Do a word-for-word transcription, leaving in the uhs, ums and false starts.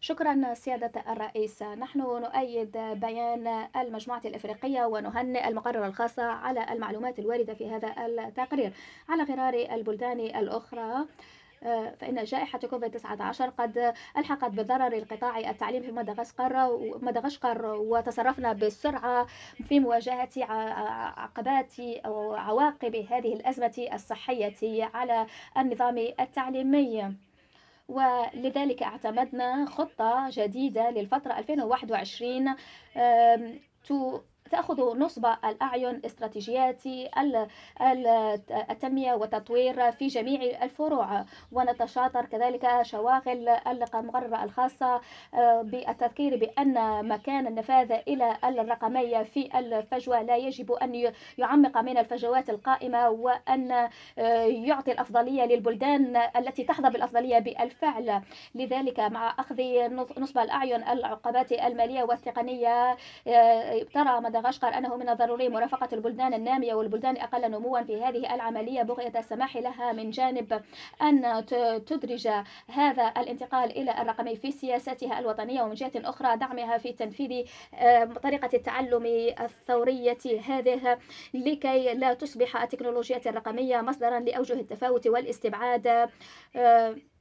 شكرا سيادة الرئيس. نحن نؤيد بيان المجموعة الإفريقية ونهنئ المقررة الخاصة على المعلومات الواردة في هذا التقرير. على غرار البلدان الأخرى، آه، فإن جائحة كوفيد تسعة عشر قد ألحقت بضرر القطاع التعليم في مدغشقر مدغشقر وتصرفنا بسرعة في مواجهة ع- عقبات أو عواقب هذه الأزمة الصحية على النظام التعليمي. ولذلك اعتمدنا خطة جديدة للفترة ألفين وواحد وعشرين، آم، تو- تأخذ نصب الأعين استراتيجيات ال- ال- التنمية والتطوير في جميع الفروع، ونتشاطر كذلك شواغل المقررة الخاصة آه، بالتذكير بأن مكان النفاذ إلى الرقمية في الفجوة لا يجب أن ي- يعمق من الفجوات القائمة، وأن آه، يعطي الأفضلية للبلدان التي تحظى بالأفضلية بالفعل. لذلك مع أخذ نصب الأعين العقبات المالية والتقنية، آه، ترى مدغشقر أنه من الضروري مرافقة البلدان النامية والبلدان أقل نموا في هذه العملية، بغية السماح لها من جانب أن تدرج هذا الانتقال إلى الرقمي في سياستها الوطنية، ومن جهة أخرى دعمها في تنفيذ آه، طريقة التعلم الثورية هذه، لكي لا تصبح التكنولوجيا الرقمية مصدرا لأوجه التفاوت والاستبعاد. آه،